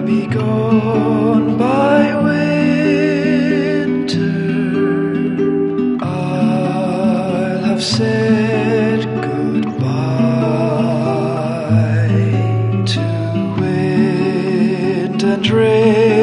be gone by winter. I'll have said goodbye to wind and rain.